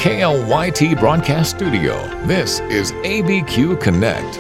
KLYT Broadcast Studio, this is ABQ Connect.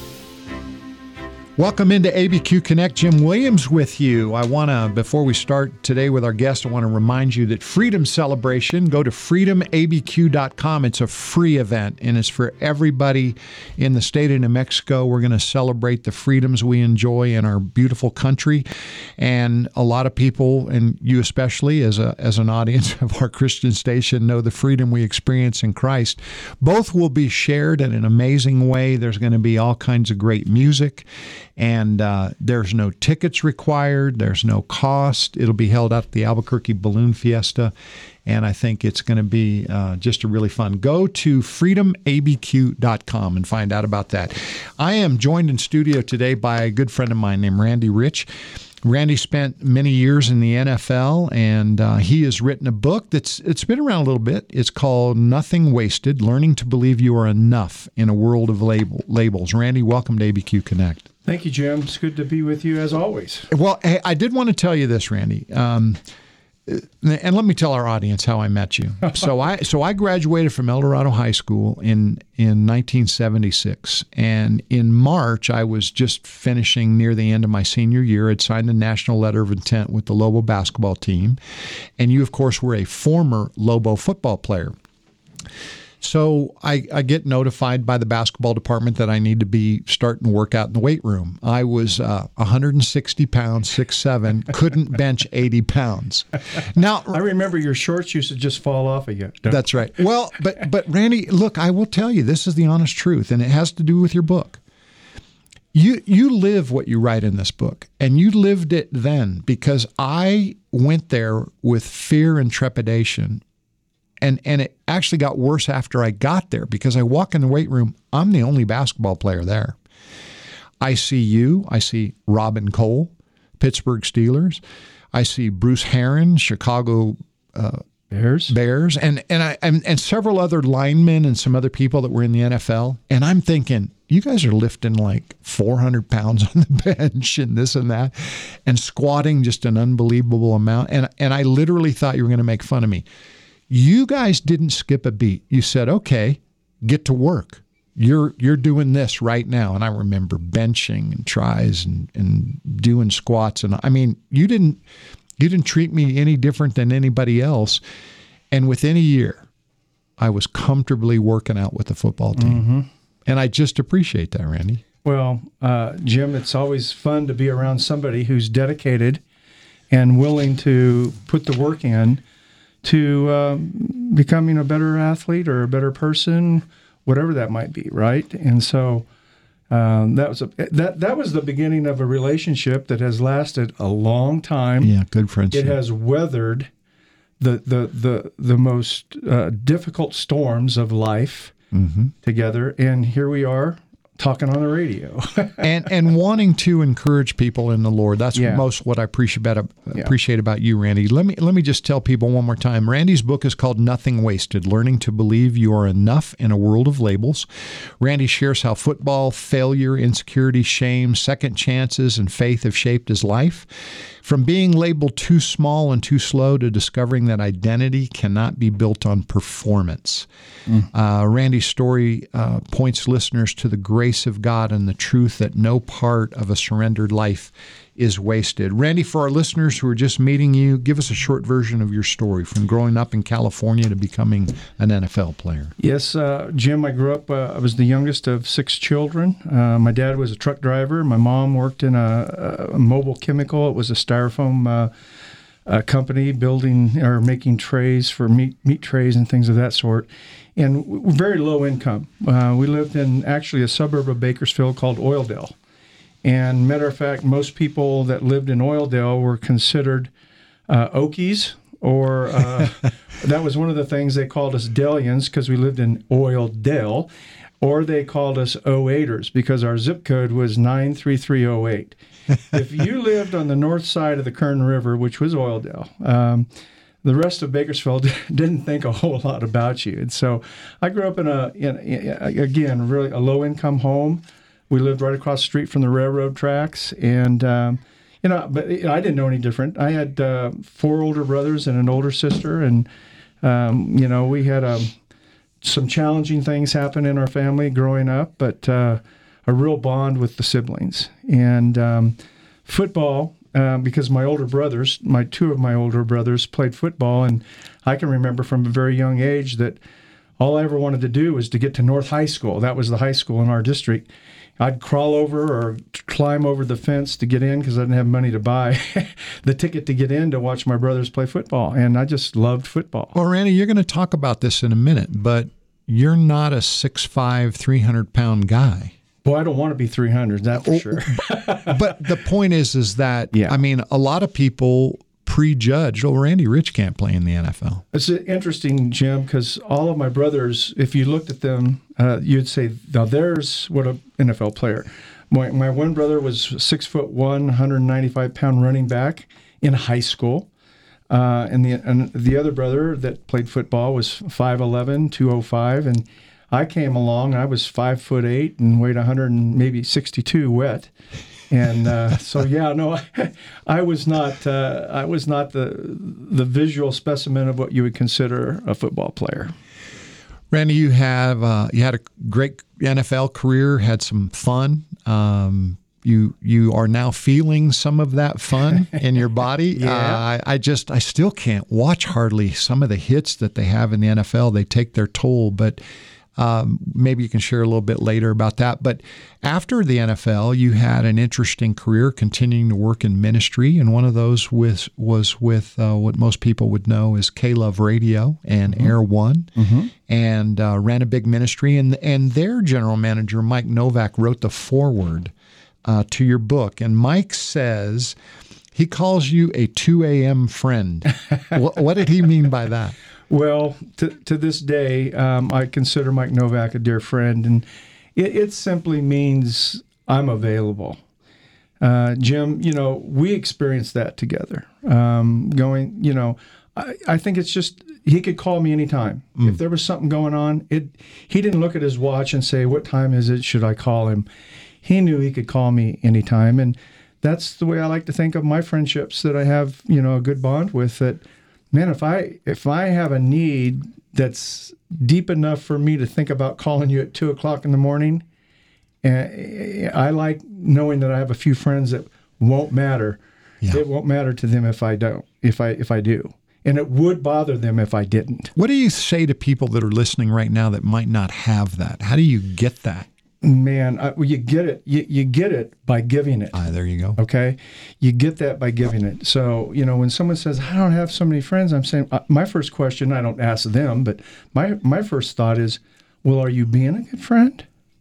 Welcome into ABQ Connect. Jim Williams with you. Before we start today with our guest, I want to remind you that Freedom Celebration, go to freedomabq.com. It's a free event, and it's for everybody in the state of New Mexico. We're going to celebrate the freedoms we enjoy in our beautiful country. And a lot of people, and you especially as an audience of our Christian station, know the freedom we experience in Christ. Both will be shared in an amazing way. There's going to be all kinds of great music. And there's no tickets required. There's no cost. It'll be held at the Albuquerque Balloon Fiesta, and I think it's going to be just a really fun. Go to freedomabq.com and find out about that. I am joined in studio today by a good friend of mine named Randy Rich. Randy spent many years in the NFL, and he has written a book it's been around a little bit. It's called Nothing Wasted, Learning to Believe You Are Enough in a World of Labels. Randy, welcome to ABQ Connect. Thank you, Jim. It's good to be with you as always. Well, hey, I did want to tell you this, Randy, and let me tell our audience how I met you. So I graduated from El Dorado High School in 1976, and in March I was just finishing near the end of my senior year. I'd signed a national letter of intent with the Lobo basketball team, and you, of course, were a former Lobo football player. So I get notified by the basketball department that I need to be starting to work out in the weight room. I was 160 pounds, 6'7", couldn't bench 80 pounds. Now I remember your shorts used to just fall off of you. That's right. Well, but Randy, look, I will tell you, this is the honest truth, and it has to do with your book. You live what you write in this book, and you lived it then, because I went there with fear and trepidation. And it actually got worse after I got there, because I walk in the weight room, I'm the only basketball player there. I see you, I see Robin Cole, Pittsburgh Steelers, I see Bruce Herron, Chicago Bears, and several other linemen and some other people that were in the NFL. And I'm thinking, you guys are lifting like 400 pounds on the bench and this and that, and squatting just an unbelievable amount. And I literally thought you were going to make fun of me. You guys didn't skip a beat. You said, okay, get to work. You're doing this right now. And I remember benching and tries and doing squats. And I mean, you didn't treat me any different than anybody else. And within a year, I was comfortably working out with the football team. Mm-hmm. And I just appreciate that, Randy. Well, Jim, it's always fun to be around somebody who's dedicated and willing to put the work in to becoming a better athlete or a better person, whatever that might be, right? And so that was the beginning of a relationship that has lasted a long time. Yeah, good friendship. It has weathered the most difficult storms of life together, and here we are talking on the radio. and wanting to encourage people in the Lord. That's most what I appreciate about you, Randy. Let me just tell people one more time. Randy's book is called Nothing Wasted, Learning to Believe You Are Enough in a World of Labels. Randy shares how football, failure, insecurity, shame, second chances, and faith have shaped his life. From being labeled too small and too slow to discovering that identity cannot be built on performance. Randy's story points listeners to the grace of God and the truth that no part of a surrendered life is wasted. Randy, for our listeners who are just meeting you, give us a short version of your story from growing up in California to becoming an NFL player. Yes, Jim, I grew up, I was the youngest of 6 children. My dad was a truck driver. My mom worked in a mobile chemical. It was a styrofoam company building or making trays for meat trays and things of that sort. And very low income. We lived in actually a suburb of Bakersfield called Oildale. And matter of fact, most people that lived in Oildale were considered Okies, or that was one of the things they called us Delians because we lived in Oildale, or they called us 08ers because our zip code was 93308. If you lived on the north side of the Kern River, which was Oildale, the rest of Bakersfield didn't think a whole lot about you. And so I grew up in again, really a low-income home. We lived right across the street from the railroad tracks, and but I didn't know any different. I had 4 older brothers and an older sister, and we had some challenging things happened in our family growing up, but a real bond with the siblings. And football, because two of my older brothers played football, and I can remember from a very young age that all I ever wanted to do was to get to North High School. That was the high school in our district. I'd crawl over or climb over the fence to get in because I didn't have money to buy the ticket to get in to watch my brothers play football. And I just loved football. Well, Randy, you're going to talk about this in a minute, but you're not a 6'5", 300-pound guy. Well, I don't want to be 300, that's for sure. But the point is that, yeah. I mean, a lot of people prejudge, Randy Rich can't play in the NFL. It's interesting, Jim, because all of my brothers, if you looked at them, you'd say, now there's what an NFL player. My one brother was 6'1", 195-pound running back in high school. And the other brother that played football was 5'11", 205, and I came along. I was 5'8" and weighed 162 wet, and so yeah, no, I was not the visual specimen of what you would consider a football player. Randy, you had a great NFL career, had some fun. You are now feeling some of that fun in your body. Yeah. I still can't watch hardly some of the hits that they have in the NFL. They take their toll, but maybe you can share a little bit later about that. But after the NFL, you had an interesting career continuing to work in ministry, and one of those was with what most people would know as K-Love Radio and Air One, and ran a big ministry. And their general manager, Mike Novak, wrote the foreword to your book. And Mike says he calls you a 2 a.m. friend. What did he mean by that? Well, to this day, I consider Mike Novak a dear friend, and it simply means I'm available. Jim, we experienced that together. I think it's just, he could call me anytime. If there was something going on, he didn't look at his watch and say, what time is it? Should I call him? He knew he could call me anytime, and that's the way I like to think of my friendships that I have, a good bond with. That, man, if I have a need that's deep enough for me to think about calling you at 2 o'clock in the morning, I like knowing that I have a few friends that won't matter. Yeah. It won't matter to them if I don't. If I do, and it would bother them if I didn't. What do you say to people that are listening right now that might not have that? How do you get that? Man, you get it. You get it by giving it. There you go. Okay, you get that by giving it. So when someone says, "I don't have so many friends," I'm saying my first question, I don't ask them, but my first thought is, well, are you being a good friend?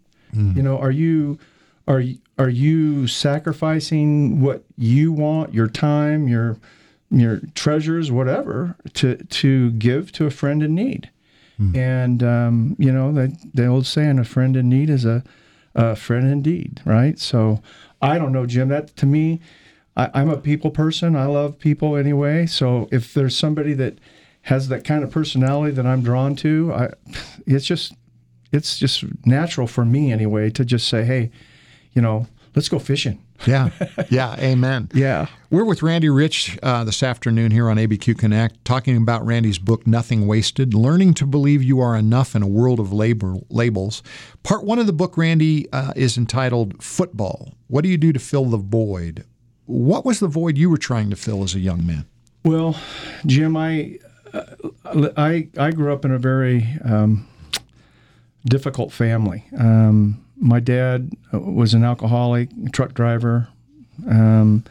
Are you sacrificing what you want, your time, your treasures, whatever, to give to a friend in need? And, the old saying, a friend in need is a friend indeed, right? So I don't know, Jim, that to me, I'm a people person. I love people anyway. So if there's somebody that has that kind of personality that I'm drawn to, it's just natural for me anyway to just say, hey, let's go fishing. Yeah. Amen. Yeah. We're with Randy Rich this afternoon here on ABQ Connect, talking about Randy's book, Nothing Wasted, Learning to Believe You Are Enough in a World of Labels. Part 1 of the book, Randy, is entitled Football. What do you do to fill the void? What was the void you were trying to fill as a young man? Well, Jim, I grew up in a very difficult family. My dad was an alcoholic, truck driver, and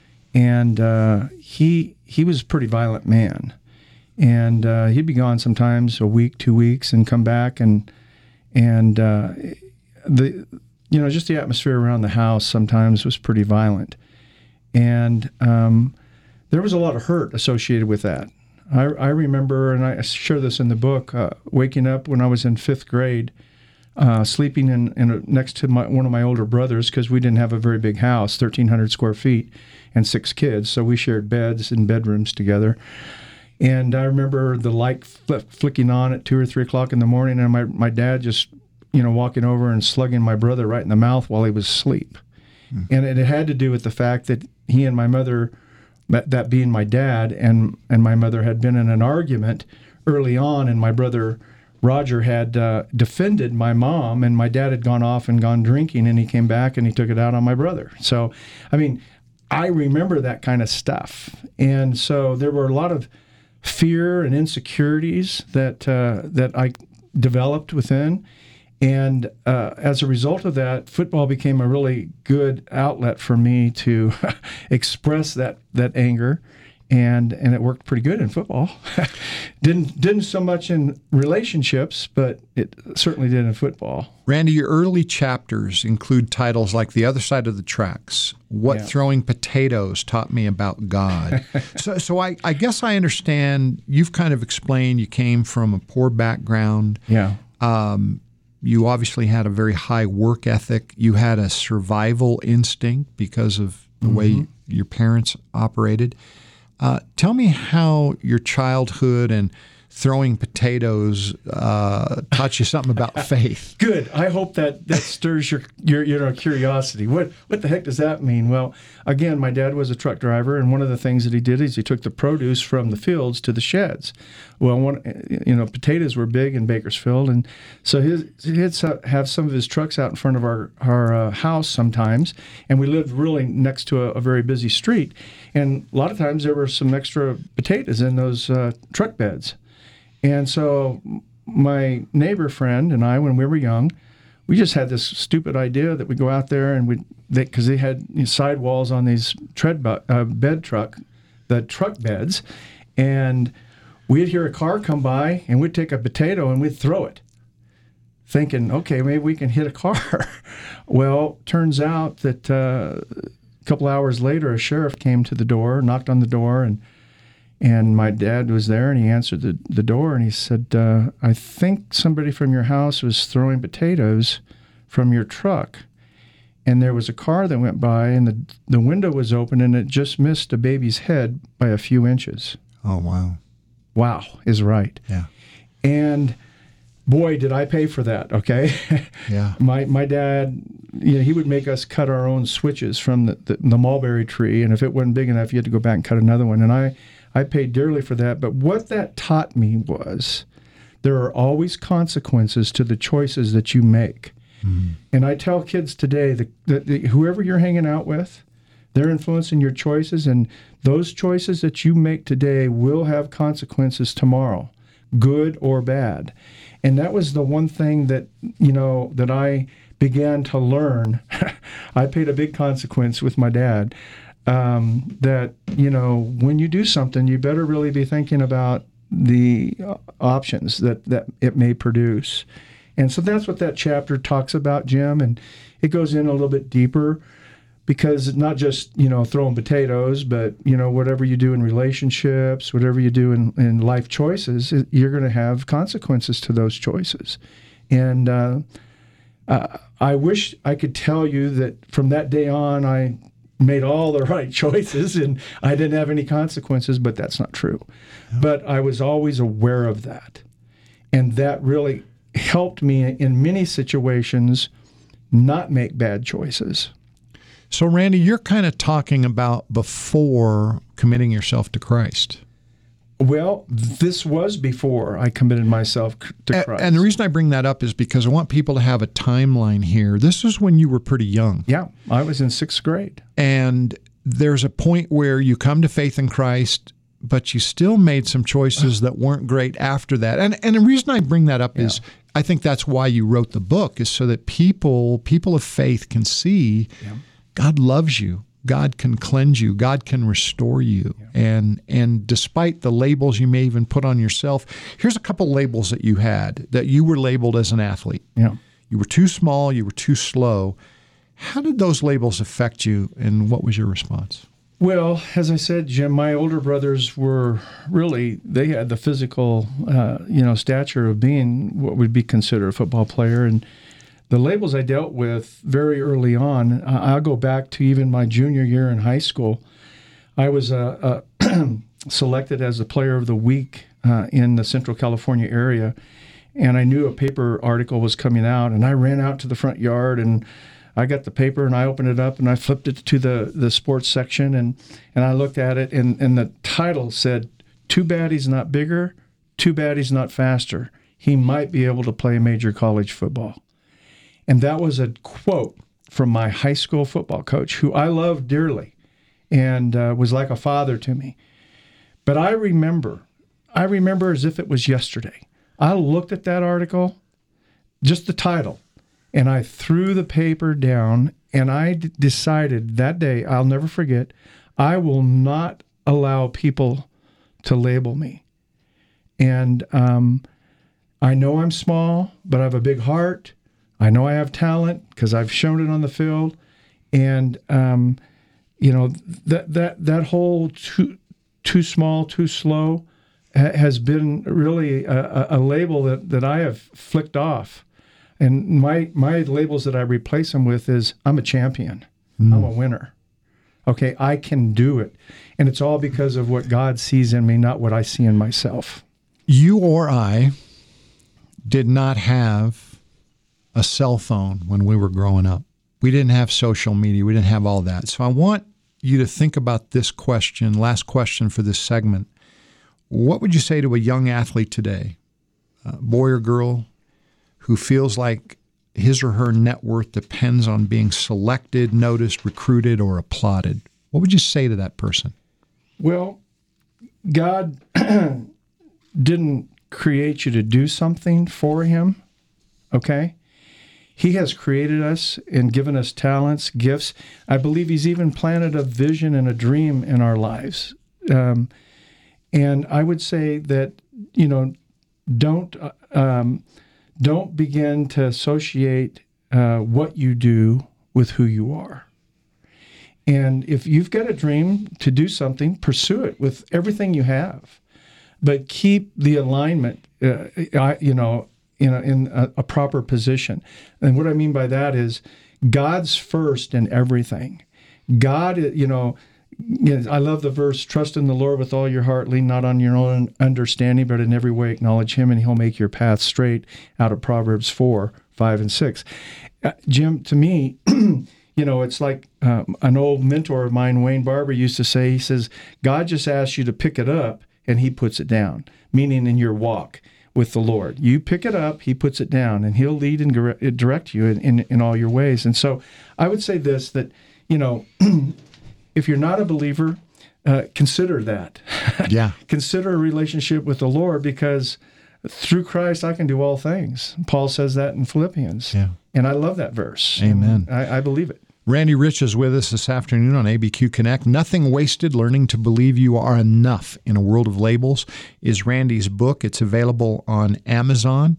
he was a pretty violent man. And he'd be gone sometimes a week, 2 weeks, and come back, and just the atmosphere around the house sometimes was pretty violent. And there was a lot of hurt associated with that. I remember, and I share this in the book, waking up when I was in 5th grade, sleeping in next to one of my older brothers, because we didn't have a very big house, 1,300 square feet, and 6 kids, so we shared beds and bedrooms together. And I remember the light flicking on at 2 or 3 o'clock in the morning, and my dad just, walking over and slugging my brother right in the mouth while he was asleep. And it had to do with the fact that he and my mother, that being my dad, and my mother had been in an argument early on, and my brother Roger had defended my mom, and my dad had gone off and gone drinking, and he came back and he took it out on my brother. So, I mean, I remember that kind of stuff. And so there were a lot of fear and insecurities that I developed within. And as a result of that, football became a really good outlet for me to express that anger. And it worked pretty good in football. Didn't so much in relationships, but it certainly did in football. Randy, your early chapters include titles like The Other Side of the Tracks, What Throwing Potatoes Taught Me About God. So I guess I understand you've kind of explained you came from a poor background. Yeah. You obviously had a very high work ethic. You had a survival instinct because of the way your parents operated. Tell me how your childhood and throwing potatoes taught you something about faith. Good. I hope that stirs your curiosity. What the heck does that mean? Well, again, my dad was a truck driver, and one of the things that he did is he took the produce from the fields to the sheds. Well, potatoes were big in Bakersfield, and so he'd have some of his trucks out in front of our house sometimes, and we lived really next to a very busy street, and a lot of times there were some extra potatoes in those truck beds. And so my neighbor friend and I, when we were young, we just had this stupid idea that we'd go out there and because they had sidewalls on these truck beds, and we'd hear a car come by and we'd take a potato and we'd throw it, thinking, okay, maybe we can hit a car. Well, turns out that a couple hours later, a sheriff came to the door, knocked on the door, and my dad was there, and he answered the door, and he said, I think somebody from your house was throwing potatoes from your truck. And there was a car that went by, and the window was open, and it just missed a baby's head by a few inches. Oh, wow. Wow is right. Yeah. And boy, did I pay for that, okay? Yeah. My dad, he would make us cut our own switches from the mulberry tree, and if it wasn't big enough, you had to go back and cut another one. And I paid dearly for that, but what that taught me was there are always consequences to the choices that you make. Mm-hmm. And I tell kids today that whoever you're hanging out with, they're influencing your choices, and those choices that you make today will have consequences tomorrow, good or bad. And that was the one thing that I began to learn. I paid a big consequence with my dad. That, when you do something, you better really be thinking about the options that it may produce. And so that's what that chapter talks about, Jim, and it goes in a little bit deeper because it's not just, throwing potatoes, but, whatever you do in relationships, whatever you do in life choices, you're going to have consequences to those choices. And I wish I could tell you that from that day on, I made all the right choices and I didn't have any consequences, but that's not true. Yeah. But I was always aware of that. And that really helped me in many situations not make bad choices. So, Randy, you're kind of talking about before committing yourself to Christ. Well, this was before I committed myself to Christ. And the reason I bring that up is because I want people to have a timeline here. This is when you were pretty young. Yeah, I was in 6th grade. And there's a point where you come to faith in Christ, but you still made some choices that weren't great after that. And the reason I bring that up is I think that's why you wrote the book, is so that people of faith can see God loves you. God can cleanse you. God can restore you. Yeah. And despite the labels you may even put on yourself, here's a couple labels that you had, that you were labeled as an athlete. Yeah. You were too small. You were too slow. How did those labels affect you, and what was your response? Well, as I said, Jim, my older brothers were they had the physical, stature of being what would be considered a football player. And the labels I dealt with very early on, I'll go back to even my junior year in high school. I was selected as the player of the week in the Central California area, and I knew a paper article was coming out, and I ran out to the front yard, and I got the paper, and I opened it up, and I flipped it to the sports section, and I looked at it, and the title said, "Too bad he's not bigger, too bad he's not faster. he might be able to play major college football. And that was a quote from my high school football coach, who I loved dearly and was like a father to me. But I remember as if it was yesterday. I looked at that article, just the title, and I threw the paper down, and I decided that day, I'll never forget, I will not allow people to label me. And I know I'm small, but I have a big heart. I know I have talent because I've shown it on the field. And, that whole too small, too slow has been really a label that I have flicked off. And my labels that I replace them with is I'm a champion. I'm a winner. Okay, I can do it. And it's all because of what God sees in me, not what I see in myself. You or I did not have a cell phone when we were growing up. We didn't have social media. We didn't have all that. So I want you to think about this question, last question for this segment. What would you say to a young athlete today, boy or girl, who feels like his or her net worth depends on being selected, noticed, recruited, or applauded? What would you say to that person? Well, God didn't create you to do something for him, okay? He has created us and given us talents, gifts. I believe he's even planted a vision and a dream in our lives. And I would say that, don't begin to associate what you do with who you are. And if you've got a dream to do something, pursue it with everything you have. But keep the alignment, in a proper position. And what I mean by that is God's first in everything. God, I love the verse, trust in the Lord with all your heart, lean not on your own understanding, but in every way acknowledge him, and he'll make your path straight, out of Proverbs 4, 5, and 6. Jim, to me, it's like an old mentor of mine, Wayne Barber, used to say, he says, God just asks you to pick it up, and he puts it down, meaning in your walk with the Lord. You pick it up, he puts it down, and he'll lead and direct you in all your ways. And so I would say this, that, if you're not a believer, consider that. Yeah. Consider a relationship with the Lord, because through Christ I can do all things. Paul says that in Philippians. Yeah. And I love that verse. Amen. I believe it. Randy Rich is with us this afternoon on ABQ Connect. Nothing Wasted, Learning to Believe You Are Enough in a World of Labels is Randy's book. It's available on Amazon.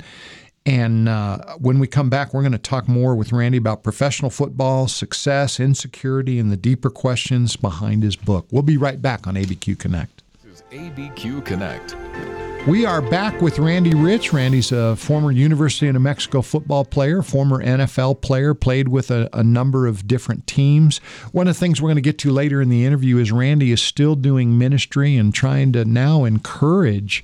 And when we come back, we're going to talk more with Randy about professional football, success, insecurity, and the deeper questions behind his book. We'll be right back on ABQ Connect. This is ABQ Connect. We are back with Randy Rich. Randy's a former University of New Mexico football player, former NFL player, played with a number of different teams. One of the things we're going to get to later in the interview is Randy is still doing ministry and trying to now encourage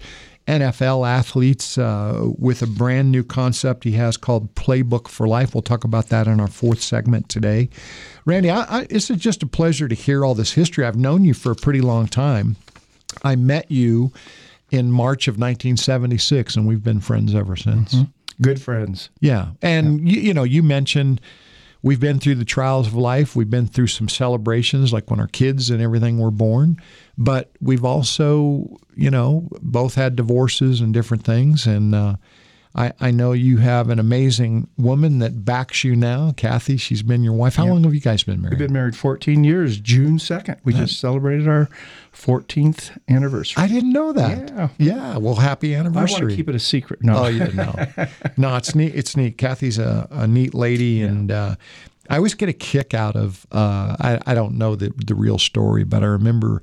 NFL athletes with a brand new concept he has called Playbook for Life. We'll talk about that in our fourth segment today. Randy, it's just a pleasure to hear all this history. I've known you for a pretty long time. I met you in March of 1976, and we've been friends ever since. Mm-hmm. Good friends. Yeah. And, you mentioned we've been through the trials of life. We've been through some celebrations, like when our kids and everything were born. But we've also, both had divorces and different things. And I know you have an amazing woman that backs you now, Kathy. She's been your wife. How long have you guys been married? We've been married 14 years, June 2nd. We just celebrated our 14th anniversary. I didn't know that. Yeah. Well, happy anniversary. I want to keep it a secret. No. Oh, yeah, no. No, it's neat. It's neat. Kathy's a neat lady, and I always get a kick out of, I don't know the real story, but I remember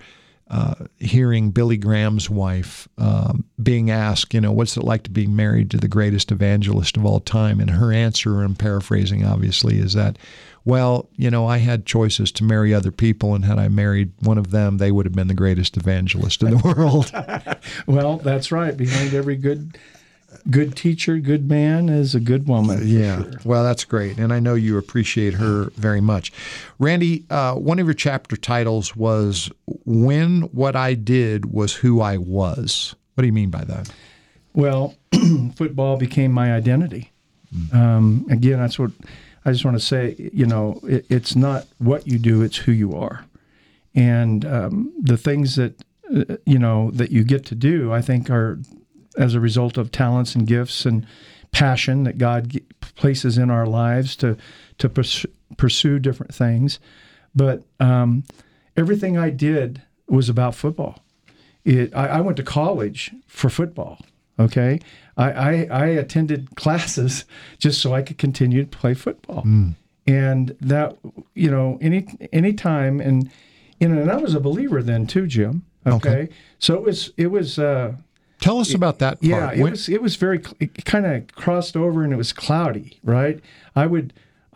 hearing Billy Graham's wife being asked, what's it like to be married to the greatest evangelist of all time? And her answer, I'm paraphrasing obviously, is that, well, I had choices to marry other people, and had I married one of them, they would have been the greatest evangelist in the world. Well, that's right. Behind every good teacher, good man is a good woman. Yeah. Sure. Well, that's great. And I know you appreciate her very much. Randy, one of your chapter titles was When What I Did Was Who I Was. What do you mean by that? Well, football became my identity. Again, that's what I just want to say. It's not what you do; it's who you are, and the things that that you get to do, I think, are as a result of talents and gifts and passion that God places in our lives to pursue different things. But everything I did was about football. I went to college for football. Okay, I attended classes just so I could continue to play football, and that any time and I was a believer then too, Jim. Okay. So it was. Tell us about that part. Yeah, it was very. It kind of crossed over and it was cloudy, right? I would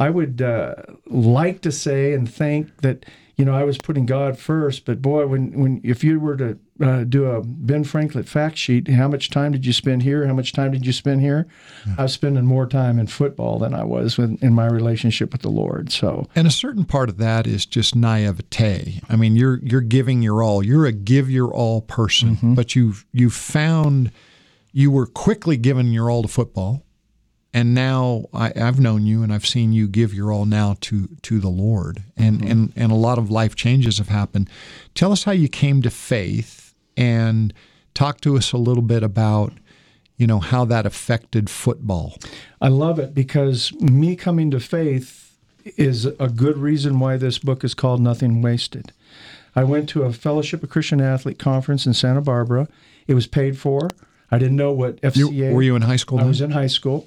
like to say and think that I was putting God first, but boy, when if you were to do a Ben Franklin fact sheet, how much time did you spend here? How much time did you spend here? Yeah. I was spending more time in football than I was in my relationship with the Lord. So, and a certain part of that is just naivete. I mean, you're giving your all. You're a give your all person, but you found you were quickly giving your all to football. And now I've known you and I've seen you give your all now to the Lord. And a lot of life changes have happened. Tell us how you came to faith and talk to us a little bit about, how that affected football. I love it because me coming to faith is a good reason why this book is called Nothing Wasted. I went to a Fellowship of Christian Athlete conference in Santa Barbara. It was paid for. I didn't know what FCA... Were you in high school then? I was in high school.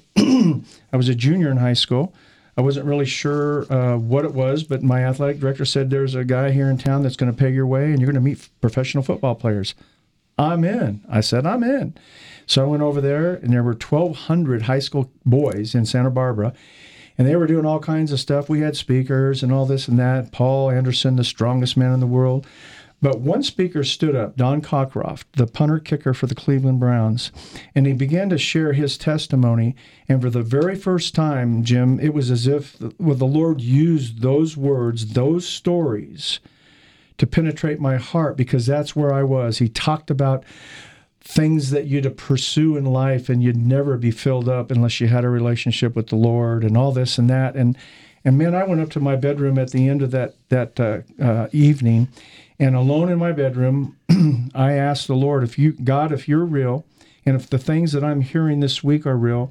I was a junior in high school. I wasn't really sure what it was, but my athletic director said, there's a guy here in town that's going to pay your way, and you're going to meet professional football players. I'm in. I said, I'm in. So I went over there, and there were 1,200 high school boys in Santa Barbara, and they were doing all kinds of stuff. We had speakers and all this and that. Paul Anderson, the strongest man in the world. But one speaker stood up, Don Cockcroft, the punter kicker for the Cleveland Browns, and he began to share his testimony. And for the very first time, Jim, it was as if the Lord used those words, those stories, to penetrate my heart, because that's where I was. He talked about things that you'd pursue in life, and you'd never be filled up unless you had a relationship with the Lord, and all this and that. And man, I went up to my bedroom at the end of that evening. And alone in my bedroom, I asked the Lord, God, if you're real, and if the things that I'm hearing this week are real,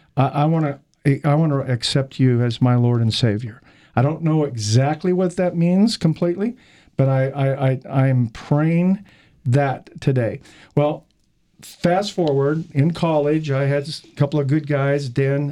I want to accept you as my Lord and Savior. I don't know exactly what that means completely, but I'm praying that today. Well, fast forward, in college, I had a couple of good guys,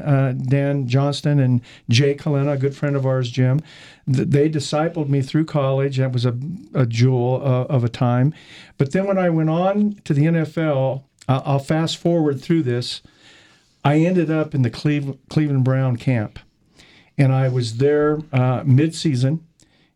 Dan Johnston and Jay Kalena, a good friend of ours, Jim. They discipled me through college. That was a jewel of a time. But then when I went on to the NFL, I'll fast forward through this, I ended up in the Cleveland Brown camp. And I was there mid-season.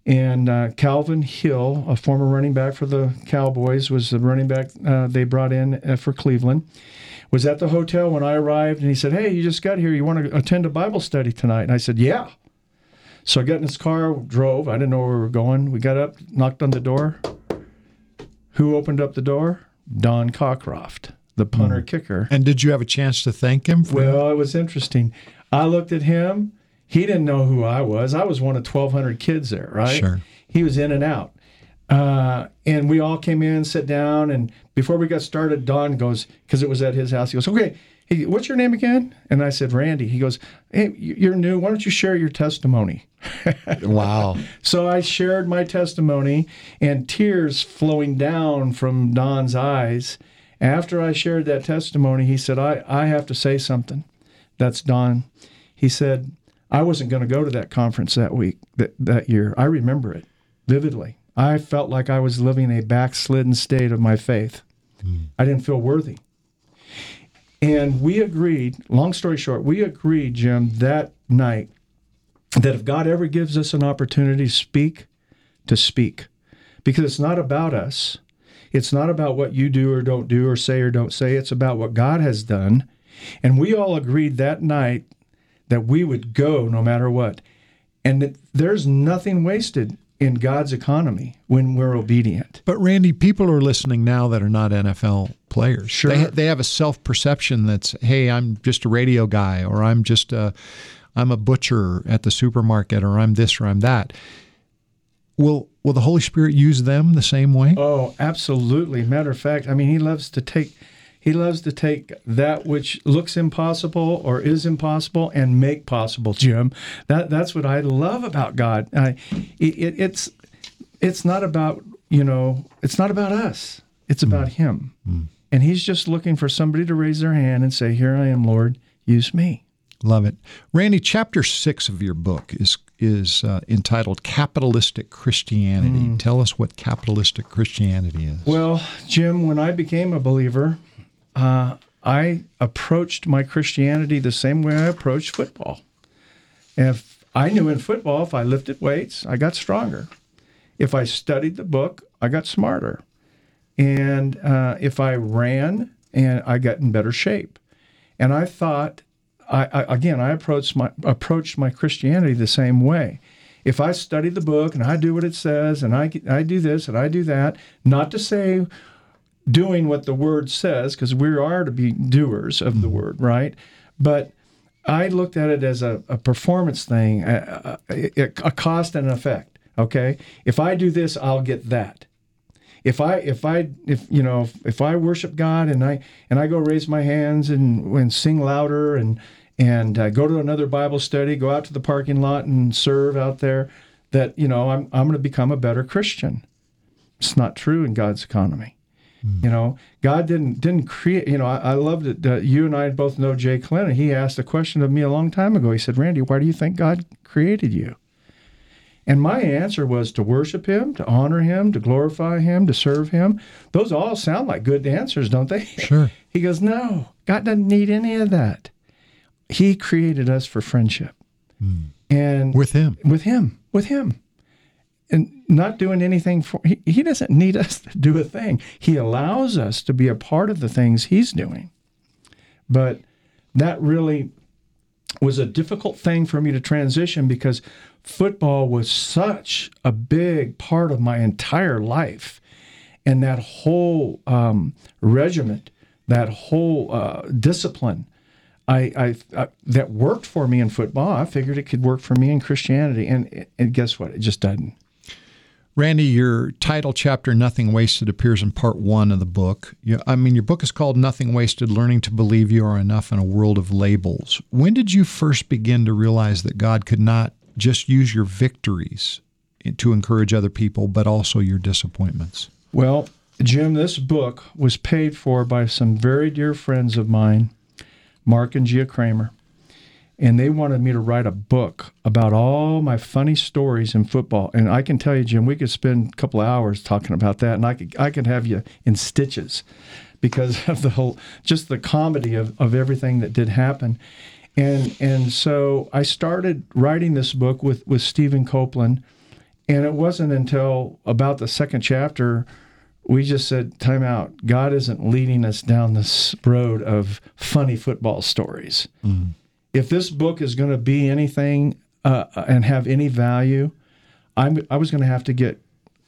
And Calvin Hill, a former running back for the Cowboys, was the running back they brought in for Cleveland, was at the hotel when I arrived, and he said, hey, you just got here. You want to attend a Bible study tonight? And I said, yeah. So I got in his car, drove. I didn't know where we were going. We got up, knocked on the door. Who opened up the door? Don Cockcroft, the punter kicker. And did you have a chance to thank him? Well, it was interesting. I looked at him. He didn't know who I was. I was one of 1,200 kids there, right? Sure. He was in and out. And we all came in, sat down, and before we got started, Don goes, because it was at his house, he goes, okay, hey, what's your name again? And I said, Randy. He goes, hey, you're new. Why don't you share your testimony? Wow. So I shared my testimony, and tears flowing down from Don's eyes. After I shared that testimony, he said, I have to say something. That's Don. He said, I wasn't going to go to that conference that week, that year. I remember it vividly. I felt like I was living a backslidden state of my faith. I didn't feel worthy. And we agreed, long story short, Jim, that night, that if God ever gives us an opportunity to speak. Because it's not about us. It's not about what you do or don't do or say. It's about what God has done. And we all agreed that night that we would go no matter what. And that there's nothing wasted in God's economy when we're obedient. But Randy, people are listening now that are not NFL players. Sure. They have a self-perception that's, hey, I'm just a radio guy, or I'm a butcher at the supermarket, or I'm this or I'm that. Will the Holy Spirit use them the same way? Oh, absolutely. Matter of fact, I mean, He loves to take that which looks impossible or is impossible and make possible, Jim. That's what I love about God. It's not about, it's not about us. It's about Him. And He's just looking for somebody to raise their hand and say, here I am, Lord, use me. Love it. Randy, chapter 6 of your book is entitled Capitalistic Christianity. Tell us what capitalistic Christianity is. Well, Jim, when I became a believer, I approached my Christianity the same way I approached football. If I knew in football, if I lifted weights, I got stronger. If I studied the book, I got smarter. And if I ran, and I got in better shape. And I thought, I approached my Christianity the same way. If I study the book and I do what it says, and I do this and I do that, not to say doing what the Word says, because we are to be doers of the Word, right? But I looked at it as a performance thing, a cost and an effect. Okay, if I do this, I'll get that. If I worship God and I go raise my hands and sing louder and go to another Bible study, go out to the parking lot and serve out there, that I'm going to become a better Christian. It's not true in God's economy. God didn't create. I loved it. You and I both know Jay Clinton. He asked a question of me a long time ago. He said, "Randy, why do you think God created you?" And my answer was to worship Him, to honor Him, to glorify Him, to serve Him. Those all sound like good answers, don't they? Sure. He goes, no, God doesn't need any of that. He created us for friendship. And with Him. And not doing anything for, he doesn't need us to do a thing. He allows us to be a part of the things He's doing. But that really was a difficult thing for me to transition, because football was such a big part of my entire life. And that whole regiment, that whole discipline, I that worked for me in football, I figured it could work for me in Christianity. And guess what? It just doesn't. Randy, your title chapter, Nothing Wasted, appears in part 1 of the book. Your book is called Nothing Wasted, Learning to Believe You Are Enough in a World of Labels. When did you first begin to realize that God could not just use your victories to encourage other people, but also your disappointments? Well, Jim, this book was paid for by some very dear friends of mine, Mark and Gia Kramer. And they wanted me to write a book about all my funny stories in football. And I can tell you, Jim, we could spend a couple of hours talking about that, and I could have you in stitches because of the comedy of everything that did happen. And so I started writing this book with Stephen Copeland, and it wasn't until about the second chapter we just said, time out. God isn't leading us down this road of funny football stories. If this book is going to be anything and have any value, I was going to have to get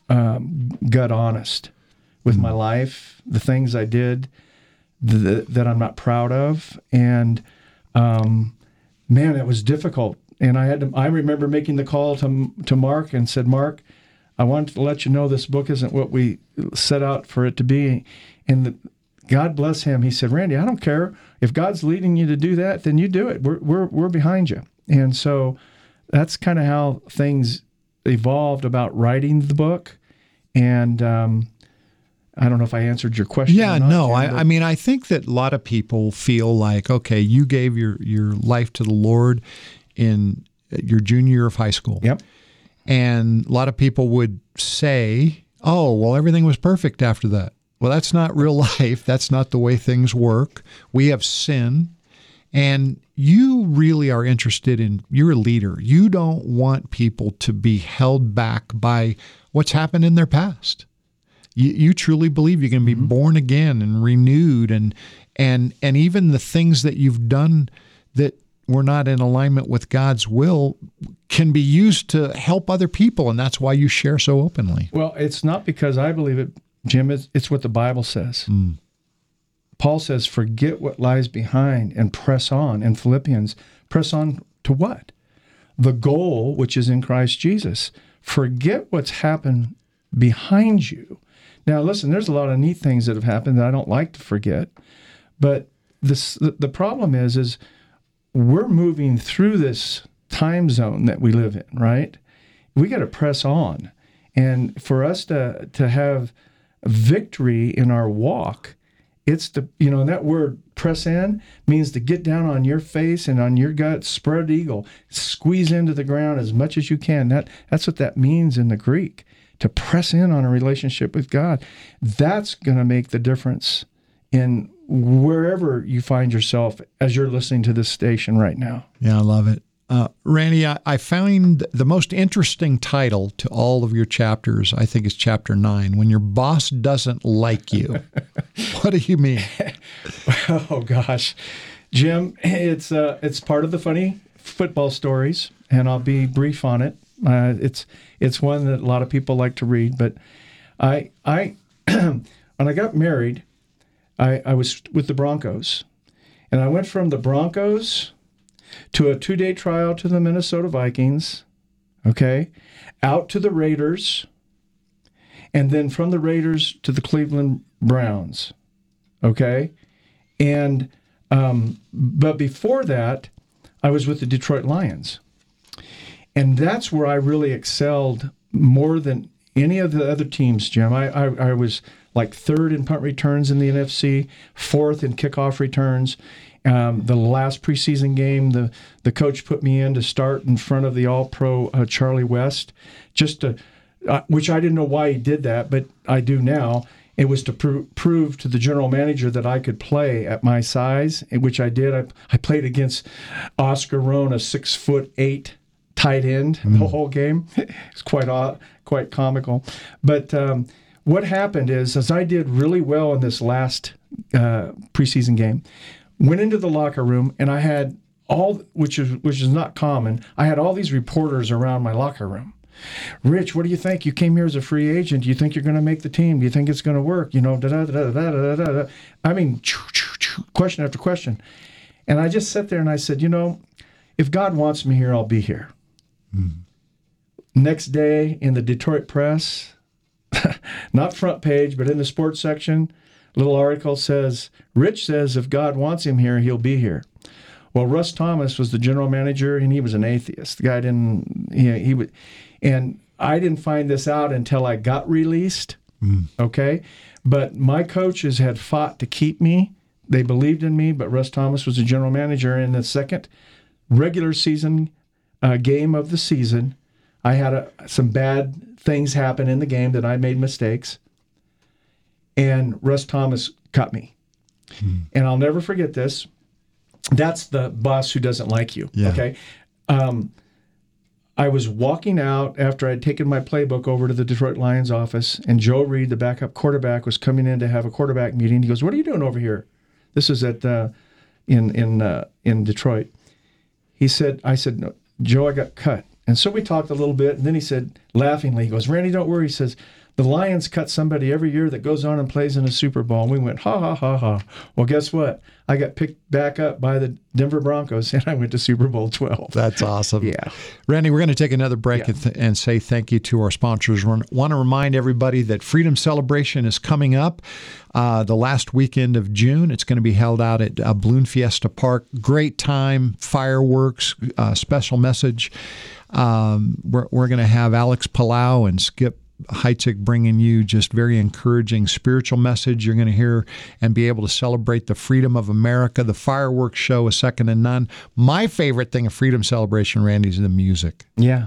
gut honest with my life, the things I did that I'm not proud of, and man, it was difficult. And I remember making the call to Mark and said, Mark, I wanted to let you know this book isn't what we set out for it to be. And God bless him. He said, Randy, I don't care. If God's leading you to do that, then you do it. We're behind you. And so that's kind of how things evolved about writing the book. And I don't know if I answered your question. Yeah, or not, no. Jim, I think that a lot of people feel like, okay, you gave your life to the Lord in your junior year of high school. Yep. And a lot of people would say, oh, well, everything was perfect after that. Well, that's not real life. That's not the way things work. We have sin. And you really are interested in, you're a leader. You don't want people to be held back by what's happened in their past. You truly believe you can be born again and renewed, and even the things that you've done that we're not in alignment with God's will can be used to help other people, and that's why you share so openly. Well, it's not because I believe it, Jim. It's what the Bible says. Paul says, forget what lies behind and press on. In Philippians, press on to what? The goal, which is in Christ Jesus. Forget what's happened behind you. Now, listen, there's a lot of neat things that have happened that I don't like to forget, but the problem is we're moving through this time zone that we live in, right? We got to press on. And for us to have victory in our walk, it's that word press in means to get down on your face and on your gut, spread eagle, squeeze into the ground as much as you can. That's what that means in the Greek, to press in on a relationship with God. That's going to make the difference in wherever you find yourself as you're listening to this station right now. Yeah, I love it. Randy, I found the most interesting title to all of your chapters, I think, is chapter 9, When Your Boss Doesn't Like You. What do you mean? Oh, gosh. Jim, it's part of the funny football stories, and I'll be brief on it. It's one that a lot of people like to read, but I when I got married, I was with the Broncos, and I went from the Broncos to a 2-day trial to the Minnesota Vikings, okay, out to the Raiders, and then from the Raiders to the Cleveland Browns, okay? And but before that, I was with the Detroit Lions. And that's where I really excelled more than any of the other teams, Jim. I was like 3rd in punt returns in the NFC, 4th in kickoff returns. The last preseason game, the coach put me in to start in front of the All-Pro Charlie West, just to, which I didn't know why he did that, but I do now. It was to prove to the general manager that I could play at my size, which I did. I played against Oscar Rohn, a 6'8" tight end the whole game. It's quite comical. But what happened is, as I did really well in this last preseason game, went into the locker room, and I had which is not common, I had all these reporters around my locker room. Rich, what do you think? You came here as a free agent. Do you think you're going to make the team? Do you think it's going to work? I mean, question after question. And I just sat there and I said, if God wants me here, I'll be here. Next day in the Detroit Press, not front page, but in the sports section, little article says, Rich says if God wants him here, he'll be here. Well, Russ Thomas was the general manager, and he was an atheist. The guy didn't, he would, and I didn't find this out until I got released, okay? But my coaches had fought to keep me. They believed in me, but Russ Thomas was the general manager. In the second regular season game of the season, I had some bad things happen in the game that I made mistakes, and Russ Thomas cut me. And I'll never forget this. That's the boss who doesn't like you, okay? I was walking out after I'd taken my playbook over to the Detroit Lions office, and Joe Reed, the backup quarterback, was coming in to have a quarterback meeting. He goes, "What are you doing over here?" This is at in Detroit. I said, "No, Joe, I got cut." And so we talked a little bit, and then he said, laughingly, he goes, "Randy, don't worry." He says, "The Lions cut somebody every year that goes on and plays in a Super Bowl." And we went, ha, ha, ha, ha. Well, guess what? I got picked back up by the Denver Broncos, and I went to Super Bowl 12. That's awesome. Yeah. Randy, we're going to take another break and say thank you to our sponsors. We want to remind everybody that Freedom Celebration is coming up the last weekend of June. It's going to be held out at Balloon Fiesta Park. Great time, fireworks, special message. We're going to have Alex Palau and Skip Heitzig bringing you just very encouraging spiritual message. You're going to hear and be able to celebrate the freedom of America. The fireworks show is second to none. My favorite thing of Freedom Celebration, Randy, is the music. Yeah.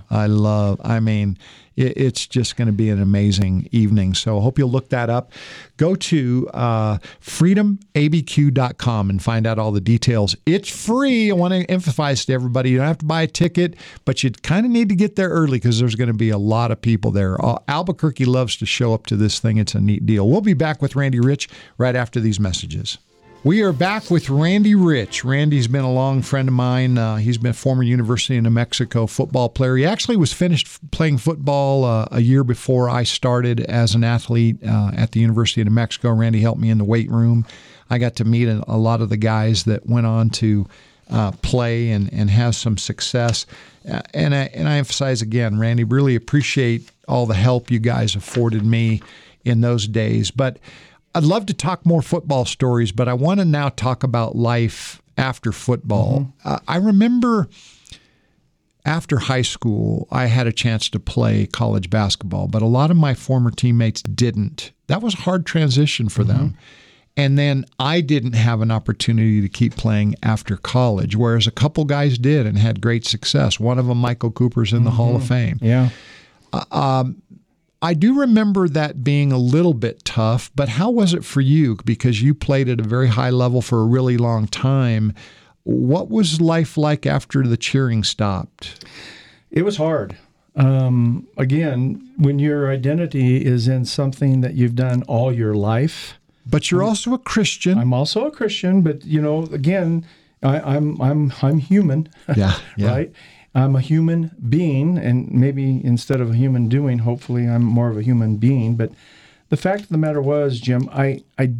It's just going to be an amazing evening. So I hope you'll look that up. Go to freedomabq.com and find out all the details. It's free. I want to emphasize to everybody, you don't have to buy a ticket, but you kind of need to get there early because there's going to be a lot of people there. Albuquerque loves to show up to this thing. It's a neat deal. We'll be back with Randy Rich right after these messages. We are back with Randy Rich. Randy's been a long friend of mine. He's been a former University of New Mexico football player. He actually was finished playing football a year before I started as an athlete at the University of New Mexico. Randy helped me in the weight room. I got to meet a lot of the guys that went on to play and have some success. And I emphasize again, Randy, really appreciate all the help you guys afforded me in those days. But I'd love to talk more football stories, but I want to now talk about life after football. I remember after high school, I had a chance to play college basketball, but a lot of my former teammates didn't. That was a hard transition for them. And then I didn't have an opportunity to keep playing after college, whereas a couple guys did and had great success. One of them, Michael Cooper's in the Hall of Fame. Yeah. I do remember that being a little bit tough, but how was it for you? Because you played at a very high level for a really long time. What was life like after the cheering stopped? It was hard. Again, when your identity is in something that you've done all your life. But you're also a Christian. I'm also a Christian, but again, I'm human. Yeah. Right? I'm a human being, and maybe instead of a human doing, hopefully I'm more of a human being. But the fact of the matter was, Jim, I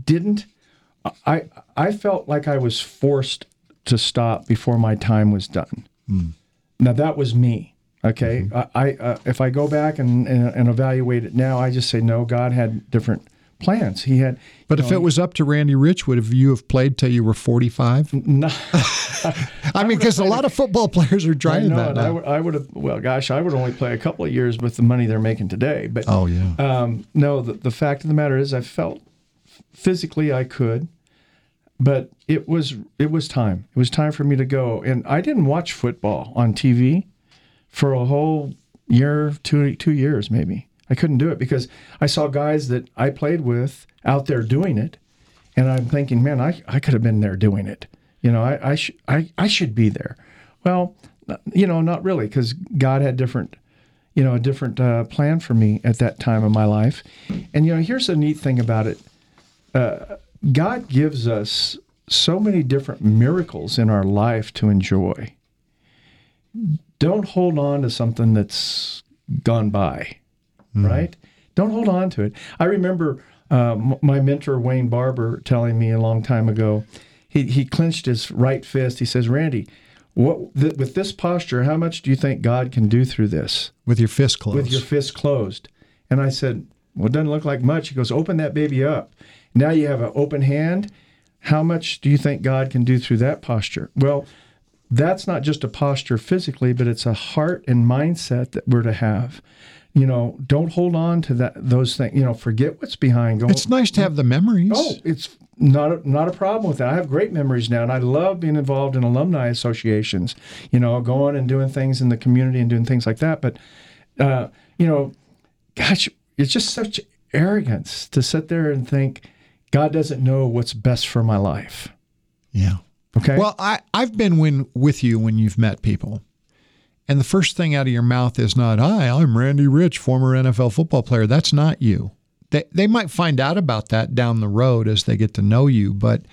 felt like I was forced to stop before my time was done. Now that was me. Okay, if I go back and evaluate it now, I just say no. God had different plans. He had. But if it was up to Randy Rich, would you have played till you were 45? No. I mean, because a lot of football players are trying that now. I would have. Well, gosh, I would only play a couple of years with the money they're making today. But no, the fact of the matter is, I felt physically I could, but it was time. It was time for me to go, and I didn't watch football on TV for a whole year, 2 years maybe. I couldn't do it because I saw guys that I played with out there doing it, and I'm thinking, man, I could have been there doing it. I should be there. Well, not really, because God had a different plan for me at that time of my life. And here's the neat thing about it: God gives us so many different miracles in our life to enjoy. Don't hold on to something that's gone by. Right? Don't hold on to it. I remember my mentor, Wayne Barber, telling me a long time ago, he clenched his right fist. He says, Randy, with this posture, how much do you think God can do through this? With your fist closed. With your fist closed. And I said, well, it doesn't look like much. He goes, open that baby up. Now you have an open hand. How much do you think God can do through that posture? Well, that's not just a posture physically, but it's a heart and mindset that we're to have. Don't hold on to those things. Forget what's behind. It's nice to have the memories. Oh, it's not a problem with that. I have great memories now, and I love being involved in alumni associations. Going and doing things in the community and doing things like that. But, gosh, it's just such arrogance to sit there and think God doesn't know what's best for my life. Yeah. Okay. Well, I've been with you when you've met people. And the first thing out of your mouth is not, hi, I'm Randy Rich, former NFL football player. That's not you. They might find out about that down the road as they get to know you, but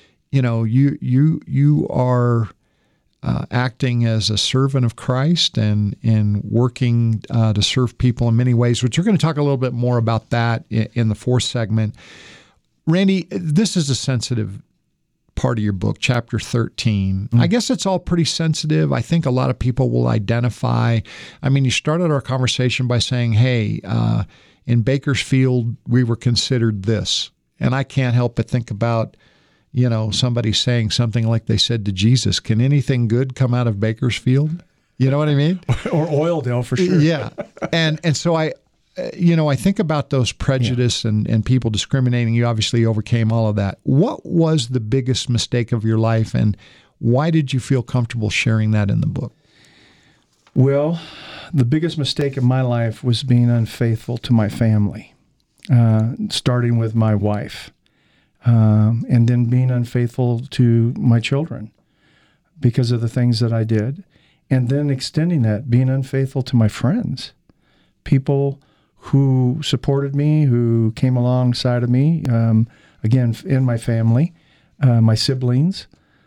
you are acting as a servant of Christ and working to serve people in many ways, which we're going to talk a little bit more about that in the fourth segment. Randy, this is a sensitive part of your book, chapter 13. I guess it's all pretty sensitive. I think a lot of people will identify. I mean, you started our conversation by saying, hey, in Bakersfield, we were considered this. And I can't help but think about, somebody saying something like they said to Jesus, can anything good come out of Bakersfield? You know what I mean? Or Oildale for sure. Yeah. And so I think about those prejudice and people discriminating. You obviously overcame all of that. What was the biggest mistake of your life, and why did you feel comfortable sharing that in the book? Well, the biggest mistake of my life was being unfaithful to my family, starting with my wife, and then being unfaithful to my children because of the things that I did, and then extending that, being unfaithful to my friends, people who supported me, who came alongside of me, again, in my family, my siblings.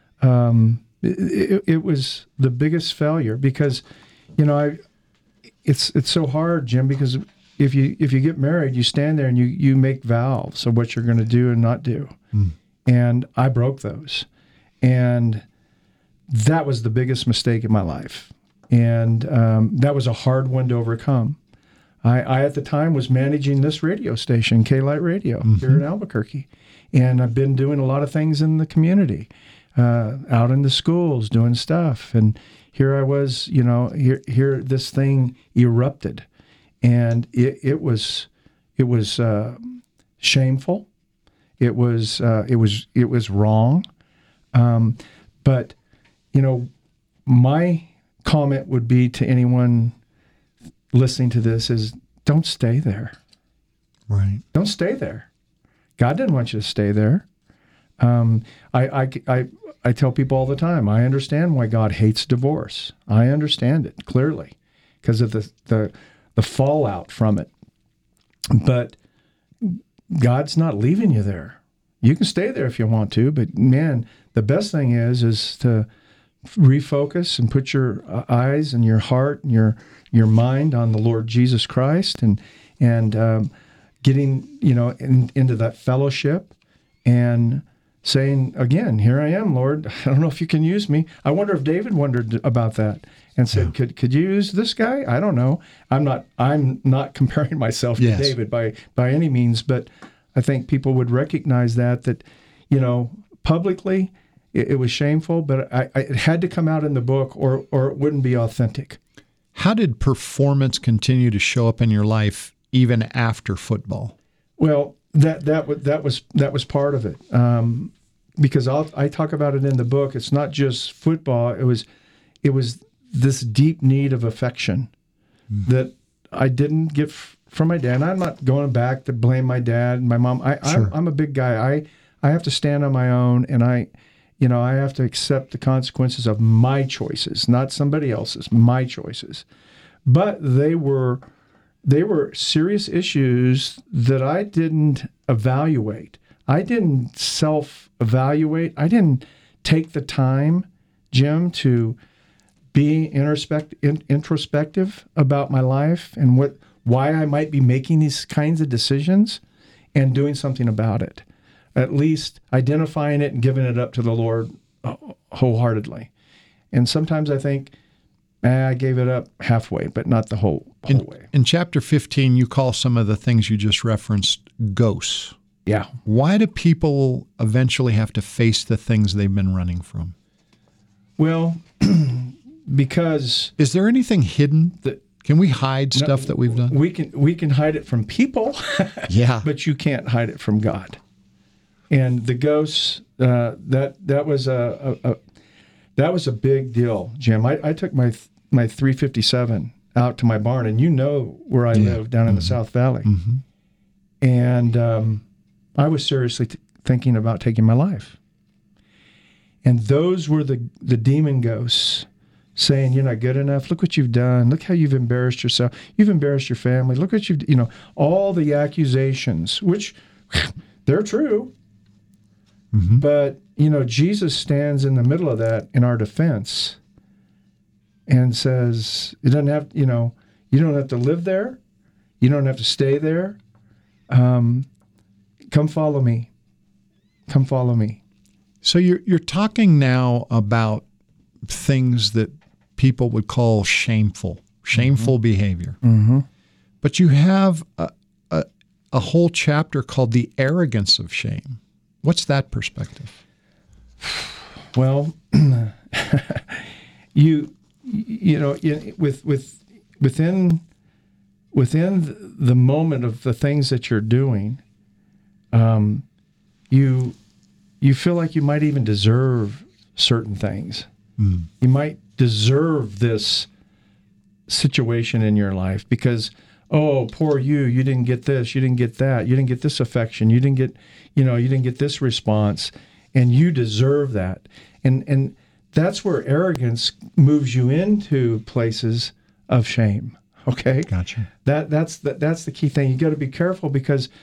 It was the biggest failure because, it's so hard, Jim, because if you get married, you stand there and you make vows of what you're going to do and not do. And I broke those. And that was the biggest mistake in my life. And that was a hard one to overcome. I at the time was managing this radio station, K-Light Radio, here in Albuquerque. And I've been doing a lot of things in the community, out in the schools, doing stuff. And here I was, here this thing erupted. And it was shameful. It was wrong. But, my comment would be to anyone listening to this is don't stay there. Right. Don't stay there. God didn't want you to stay there. I tell people all the time, I understand why God hates divorce. I understand it clearly because of the fallout from it. But God's not leaving you there. You can stay there if you want to, but man, the best thing is to refocus and put your eyes and your heart and your mind on the Lord Jesus Christ and getting into that fellowship and saying again, here I am, Lord. I don't know if you can use me. I wonder if David wondered about that and said, could you use this guy? I don't know. I'm not comparing myself to David by any means, but I think people would recognize that publicly it was shameful, but it had to come out in the book or it wouldn't be authentic. How did performance continue to show up in your life even after football? Well, that was part of it. Because I talk about it in the book. It's not just football. It was this deep need of affection that I didn't get from my dad. And I'm not going back to blame my dad and my mom. I'm a big guy. I have to stand on my own, and I have to accept the consequences of my choices, not somebody else's. My choices, but they were serious issues that I didn't evaluate. I didn't self-evaluate. I didn't take the time, Jim, to be introspective about my life and why I might be making these kinds of decisions and doing something about it. At least identifying it and giving it up to the Lord wholeheartedly. And sometimes I think, I gave it up halfway, but not the whole way. In chapter 15, you call some of the things you just referenced ghosts. Yeah. Why do people eventually have to face the things they've been running from? Well, because... Is there anything hidden? Can we hide stuff that we've done? We can hide it from people, yeah, but you can't hide it from God. And the ghosts, that was a big deal, Jim. I took my 357 out to my barn, and where I live down in the South Valley. Mm-hmm. And I was seriously thinking about taking my life. And those were the demon ghosts saying, you're not good enough. Look what you've done. Look how you've embarrassed yourself. You've embarrassed your family. Look what all the accusations, which they're true. Mm-hmm. But, Jesus stands in the middle of that in our defense and says, it doesn't have, you don't have to live there. You don't have to stay there. Come follow me. Come follow me. So you're talking now about things that people would call shameful mm-hmm. behavior. Mm-hmm. But you have a whole chapter called The Arrogance of Shame. What's that perspective? Well, within the moment of the things that you're doing, you feel like you might even deserve certain things. Mm. You might deserve this situation in your life because, oh, poor you didn't get this, you didn't get that, you didn't get this affection, you didn't get this response, and you deserve that. And that's where arrogance moves you into places of shame. Okay? Gotcha. That's the key thing. You got to be careful because,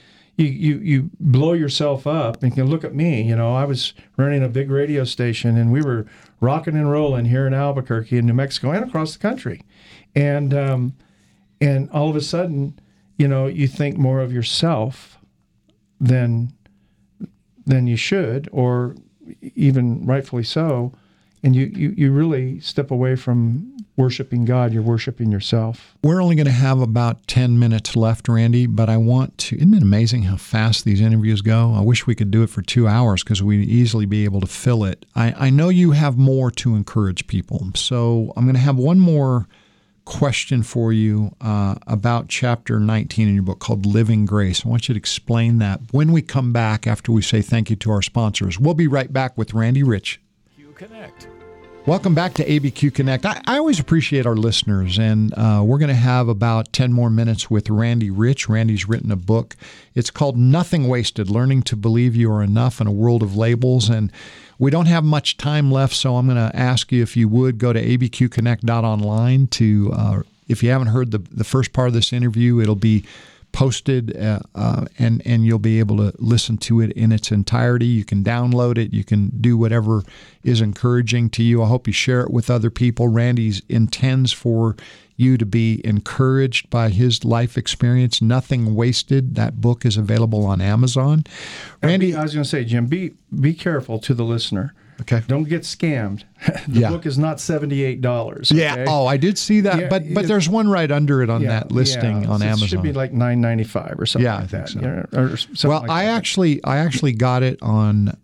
you blow yourself up. And you can look at me. You know, I was running a big radio station, and we were rocking and rolling here in Albuquerque, in New Mexico, and across the country. And all of a sudden, you know, you think more of yourself than you should, or even rightfully so, and you really step away from worshiping God. You're worshiping yourself. We're only going to have about 10 minutes left, Randy, but I want to, isn't it amazing how fast these interviews go? I wish we could do it for 2 hours because we'd easily be able to fill it. I know you have more to encourage people, so I'm going to have one more question for you about chapter 19 in your book called Living Grace. I want you to explain that when we come back after we say thank you to our sponsors. We'll be right back with Randy Rich. ABQ Connect. Welcome back to ABQ Connect. I always appreciate our listeners, and we're going to have about 10 more minutes with Randy Rich. Randy's written a book. It's called Nothing Wasted, Learning to Believe You Are Enough in a World of Labels. And we don't have much time left, so I'm going to ask you if you would go to abqconnect.online to, if you haven't heard the first part of this interview, it'll be posted, and you'll be able to listen to it in its entirety. You can download it. You can do whatever is encouraging to you. I hope you share it with other people. Randy intends for you to be encouraged by his life experience. Nothing Wasted. That book is available on Amazon. Randy, I was going to say, Jim, be careful to the listener. Okay. Don't get scammed. The book is not $78. Okay? Yeah. Oh, I did see that, but there's one right under it on that listing on Amazon. It should be like $9.95 or something like that. So. Or something well, like I that. actually got it on.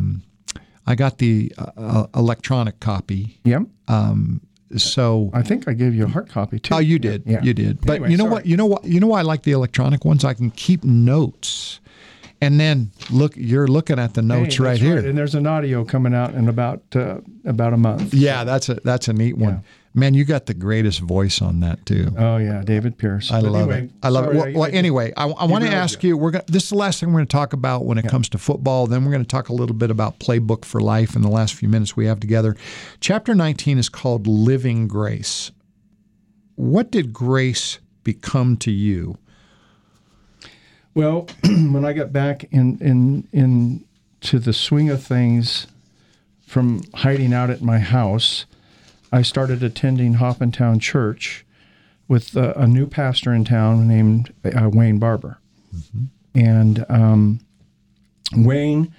I got the electronic copy. Yep. So I think I gave you a hard copy too. Oh, you did. Yeah. You did. But Anyway, you know sorry. what? You know why I like the electronic ones? I can keep notes. And then look, you're looking at the notes Hey, right that's here. And there's an audio coming out in about a month. Yeah, that's a neat one. Yeah. Man, you got the greatest voice on that too. Oh yeah, David Pierce. I love it. I love it. Well, anyway, I want to really ask you. This is the last thing we're going to talk about when it comes to football. Then we're going to talk a little bit about Playbook for Life in the last few minutes we have together. Chapter 19 is called Living Grace. What did grace become to you? Well, when I got back into the swing of things from hiding out at my house, I started attending Hoffmantown Church with a new pastor in town named Wayne Barber. Mm-hmm. And Wayne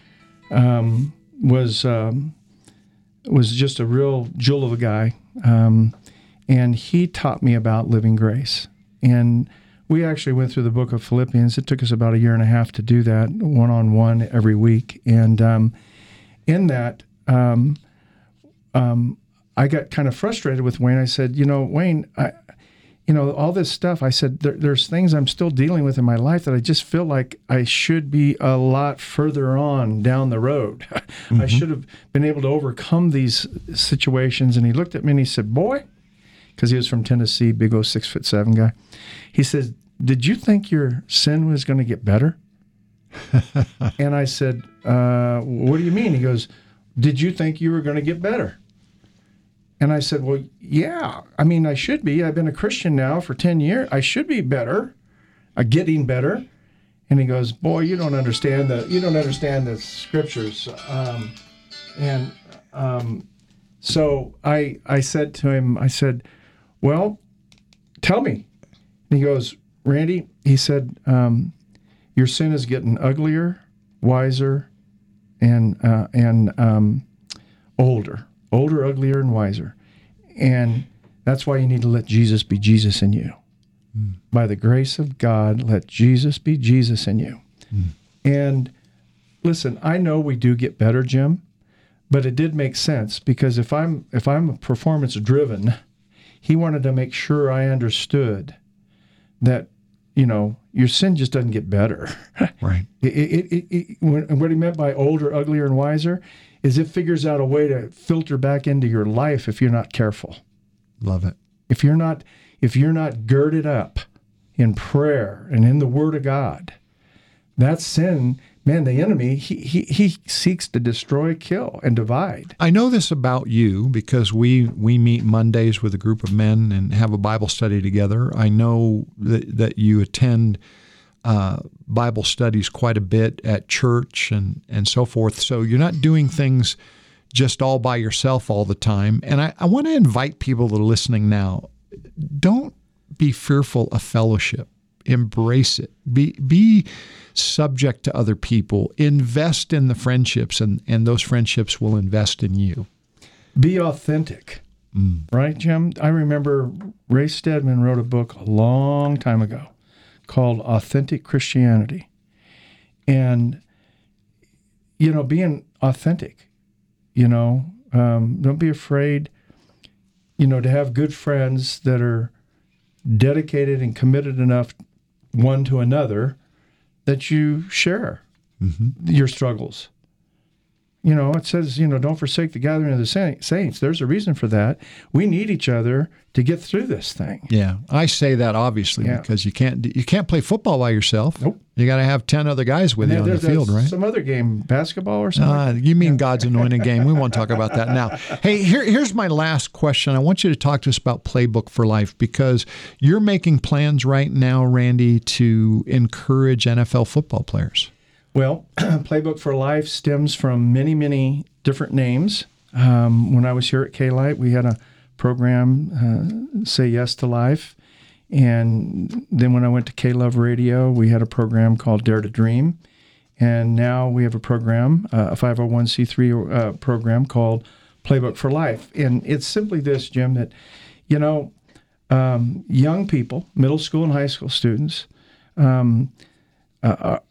was just a real jewel of a guy, and he taught me about living grace. And we actually went through the book of Philippians. It took us about 1.5 years to do that, one-on-one every week. And in that, I got kind of frustrated with Wayne. I said, Wayne, all this stuff, I said, there's things I'm still dealing with in my life that I just feel like I should be a lot further on down the road. Mm-hmm. I should have been able to overcome these situations. And he looked at me and he said, boy, because he was from Tennessee, big old 6'7" guy. He says, did you think your sin was going to get better? And I said, what do you mean? He goes, did you think you were going to get better? And I said, well, yeah. I mean, I should be. I've been a Christian now for 10 years. I should be better, getting better. And he goes, boy, you don't understand the scriptures. So I said to him, I said, well, tell me. And he goes, Randy, he said, your sin is getting uglier, wiser, and older, uglier, and wiser. And that's why you need to let Jesus be Jesus in you. Mm. By the grace of God, let Jesus be Jesus in you. Mm. And listen, I know we do get better, Jim, but it did make sense because if I'm performance driven, he wanted to make sure I understood that, your sin just doesn't get better. Right. What he meant by older, uglier, and wiser is it figures out a way to filter back into your life if you're not careful. Love it. If you're not girded up in prayer and in the Word of God, that sin, man, the enemy, he seeks to destroy, kill, and divide. I know this about you because we meet Mondays with a group of men and have a Bible study together. I know that you attend Bible studies quite a bit at church and so forth. So you're not doing things just all by yourself all the time. And I want to invite people that are listening now, don't be fearful of fellowship. Embrace it. Be subject to other people. Invest in the friendships, and those friendships will invest in you. Be authentic. Right, Jim? I remember Ray Stedman wrote a book a long time ago called Authentic Christianity. And, being authentic, don't be afraid, to have good friends that are dedicated and committed enough one to another that you share your struggles. It says, don't forsake the gathering of the saints. There's a reason for that. We need each other to get through this thing. Yeah, I say that obviously because you can't play football by yourself. Nope. You got to have 10 other guys with you on the field, right? Some other game, basketball or something. You mean God's anointed game. We won't talk about that now. Hey, here's my last question. I want you to talk to us about Playbook for Life, because you're making plans right now, Randy, to encourage NFL football players. Well, Playbook for Life stems from many, many different names. When I was here at K-Light, we had a program, Say Yes to Life. And then when I went to K-Love Radio, we had a program called Dare to Dream. And now we have a program, a 501c3 program called Playbook for Life. And it's simply this, Jim, that, young people, middle school and high school students, are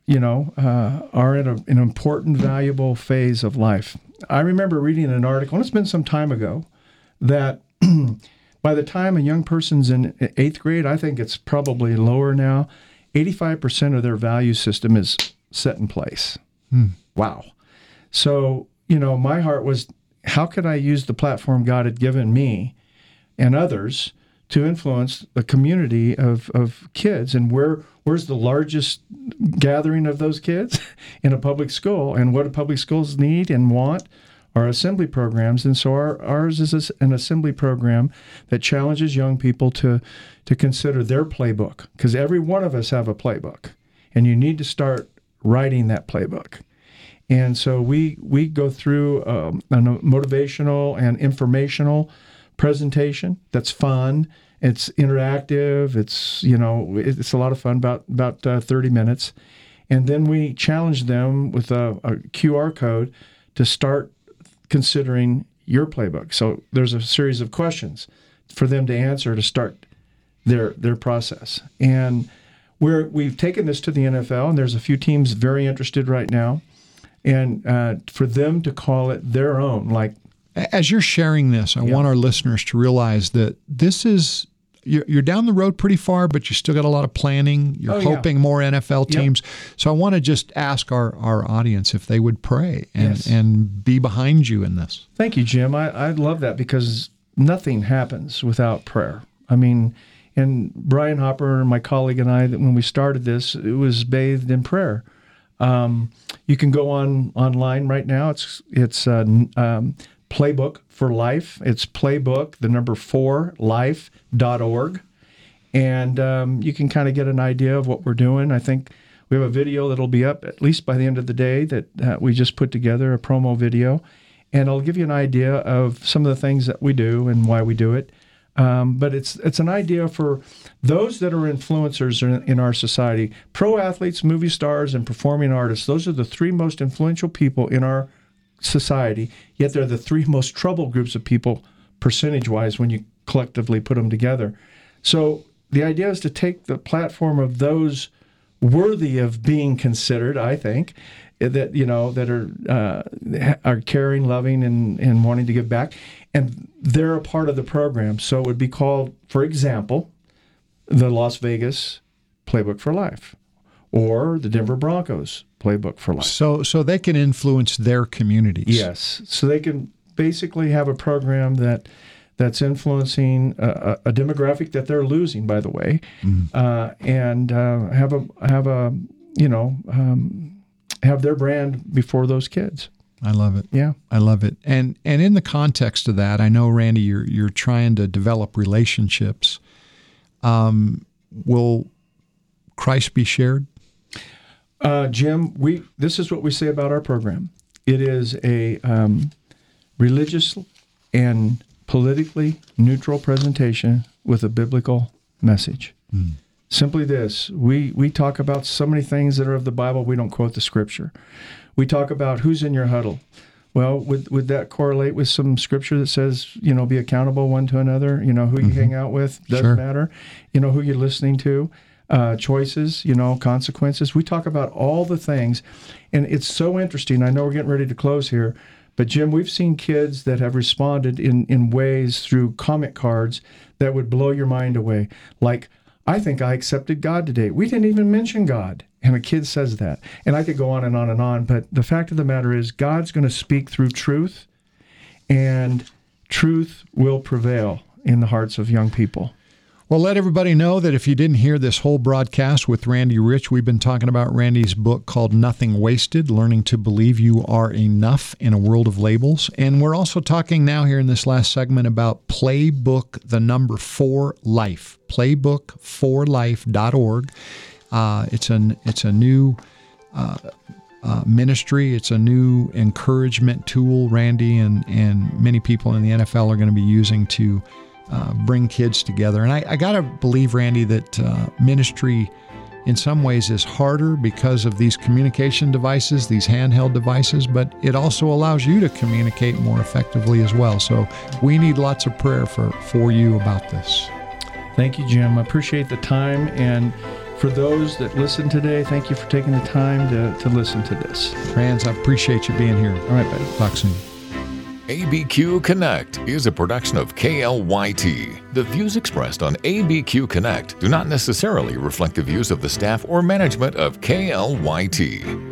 in an important, valuable phase of life. I remember reading an article, and it's been some time ago, that by the time a young person's in 8th grade, I think it's probably lower now, 85% of their value system is set in place. Wow. So, my heart was, how could I use the platform God had given me and others to influence the community of kids? And where's the largest gathering of those kids? In a public school. And what do public schools need and want are assembly programs. And so ours is an assembly program that challenges young people to consider their playbook, because every one of us have a playbook, and you need to start writing that playbook. And so we go through a motivational and informational presentation that's fun. It's interactive. It's a lot of fun, about 30 minutes. And then we challenge them with a QR code to start considering your playbook. So there's a series of questions for them to answer to start their process. And we've taken this to the NFL, and there's a few teams very interested right now. And for them to call it their own, like. As you're sharing this, I want our listeners to realize that this is, you're down the road pretty far, but you still got a lot of planning. You're hoping more NFL teams. So I want to just ask our audience if they would pray and be behind you in this. Thank you, Jim. I love that, because nothing happens without prayer. I mean, and Brian Hopper, my colleague, and I, when we started this, it was bathed in prayer. You can go online right now. It's Playbook for Life. It's Playbook, the number 4, life.org. And you can kind of get an idea of what we're doing. I think we have a video that'll be up at least by the end of the day that we just put together, a promo video. And I'll give you an idea of some of the things that we do and why we do it. But it's an idea for those that are influencers in our society. Pro athletes, movie stars, and performing artists. Those are the 3 most influential people in our society, yet they're the 3 most troubled groups of people percentage-wise when you collectively put them together. So the idea is to take the platform of those worthy of being considered, I think, that that are caring, loving, and wanting to give back, and they're a part of the program. So it would be called, for example, the Las Vegas Playbook for Life, or the Denver Broncos Playbook for Life. So they can influence their communities. Yes. So they can basically have a program that's influencing a demographic that they're losing, by the way, and have their brand before those kids. I love it. Yeah, I love it. And in the context of that, I know, Randy, you're trying to develop relationships. Will Christ be shared Jim, this is what we say about our program. It is a religious and politically neutral presentation with a biblical message. Simply this, we talk about so many things that are of the Bible, we don't quote the Scripture. We talk about who's in your huddle. Well, would that correlate with some Scripture that says, be accountable one to another? Who you hang out with doesn't matter. Who you're listening to. Choices, consequences. We talk about all the things, and it's so interesting. I know we're getting ready to close here, but Jim, we've seen kids that have responded in ways through comment cards that would blow your mind away. Like, I think I accepted God today. We didn't even mention God, and a kid says that. And I could go on and on and on, but the fact of the matter is God's going to speak through truth, and truth will prevail in the hearts of young people. Well, let everybody know that if you didn't hear this whole broadcast with Randy Rich, we've been talking about Randy's book called Nothing Wasted, Learning to Believe You Are Enough in a World of Labels. And we're also talking now here in this last segment about Playbook, the number 4 Life, playbook4life.org. It's a new ministry. It's a new encouragement tool Randy and many people in the NFL are going to be using to bring kids together. And I got to believe, Randy, that ministry in some ways is harder because of these communication devices, these handheld devices, but it also allows you to communicate more effectively as well. So we need lots of prayer for you about this. Thank you, Jim. I appreciate the time. And for those that listened today, thank you for taking the time to listen to this. Franz, I appreciate you being here. All right, buddy. Talk soon. ABQ Connect is a production of KLYT. The views expressed on ABQ Connect do not necessarily reflect the views of the staff or management of KLYT.